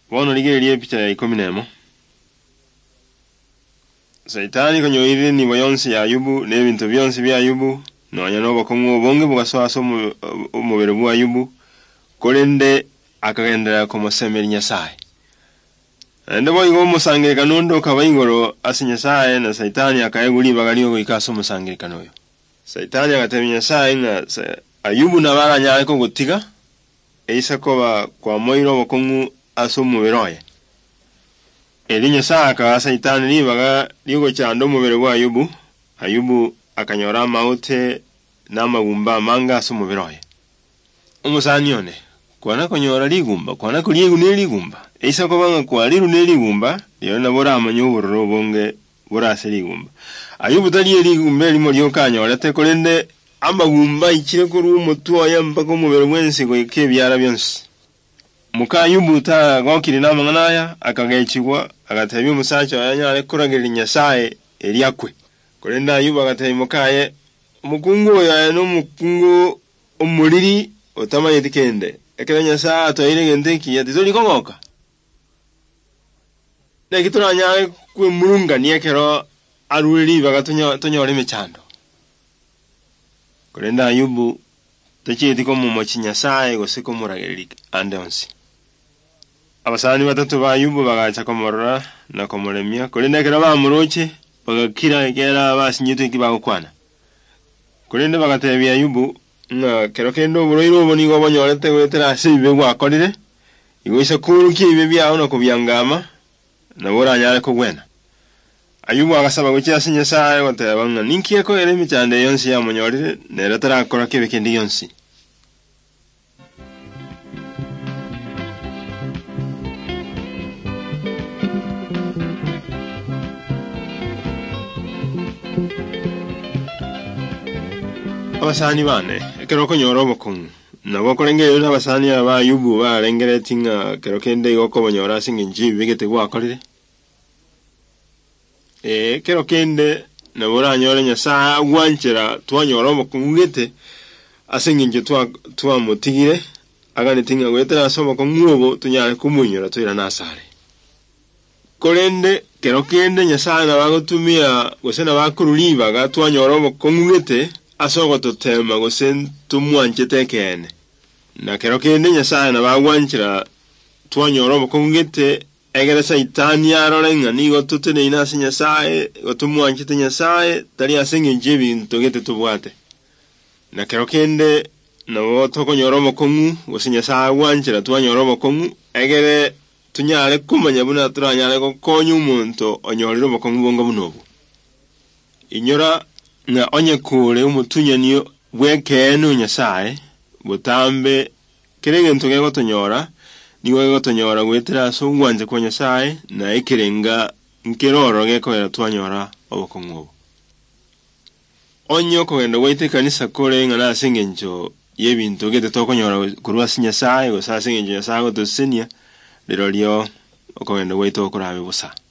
Bono ligererie picha ya 11. Saitani konyoire ni boyonsi ya Ayubu n'ebintu byonsi bya Ayubu nonya no bakongo bonge bugaswaso umubere bwa Ayubu kolende akagendera komosemeri Nyasaye. Ende boyigo musangire kanondo kabayingoro asinyasaye na Saitani akayeguli bagaliyo goikaso musangire kanoyo. Saitani agatemya Nyasaye na Ayubu nabaranya ko gutiga eisa ko kwa moiro bokongo aso muberoye. Eri Nyasaye ka Saitani libaga ligo cyando mubere bwa Ayubu. Ayubu akanyora maute n'amagumba manga aso muberoye. Umusani yone kwana konyora ligumba kwana kuliegu neligumba eisa ko banga kwa liru neligumba yona bora amanyo bororo bonge bora seligumba. Ayubu tali ligumba limo lyokanya te kolende amagumba ikire kuri umutuwa yambako mubere mwensi go ikebyara byonsi. Muka Ayubu ta gokiri namanganaya akagechigwa agatabye umusacha yanyale kuragirira Nyasaye eliyakwe. Kolenda Ayubu agataye mukaye umukungu ya no mukungu umuliri otamaye dikende ekera Nyasaye atoyire gendeki yatizoli kongoka nekituranya kwe mulunga niekero aruli bagatonya mechando. Kolenda Ayubu techiti komo mochi Nyasaye gosiko muragirira andonsi. Abasani batatu ba Ayubu bagacha komorora na komoremia kolenda kera bamuroche bagakira kera basinyito kibagukwana. Kolenda bagatebya Ayubu na kero kendo buroiro boni go bonyorete wetera sibe gwakorire igwisha kuruki bibya ono kubyangama na bora nyale ko gwena. Ayubu agasaba gukiya Nyasaye watebanga ninkiye ko ere michande yonsi ya monyorire neratara akora kebe kendi yonsi. Abasani bane kero konyoro bokungu nabo kolengere n'abasani aba Ayubu barengere tinga kero kende yoko bonyora singinji bigete gwakorire kero kende nabo ranyore Nyasaye agwanchera twanyoro bokungu gete asinginje twa mutigire agane tinga gwetera sobo kongubo tunyale kumunyora twira nasare kolende kero kende Nyasaye nabagotumia gosena bakuruliba gatwanyoro bokungu gete asogo totema gosen tumwanchete kene na kero kende Nyasaye nabagwanchira twanyoro bokongete egere Saitani arorenga nigo tutene inasi Nyasaye gotumwanchete Nyasaye tali asinginje bintu gete tubwate na kero kende nabo tokonyoro bokongu gosen Nyasaye agwanchira twanyoro bokongu egere tunyale kumanya buna turanyale ko konyu umuntu onyoriro bokongu bongo bunobu inyora na onye kule umutunya niyo bwekenu Nyasaye butambe kirenge ntuge gotonyora niwe gotonyora gwetera so ngwanje ko Nyasaye na ikirenga nkiroro geko era twanyora obokongo onyo ko endo wete kanisa kole ngala singenjo yebintu gete tokonyora kurwa Nyasaye go sasingenjo Nyasaye gotosenia lero lyo ko endo wete okurabe busa.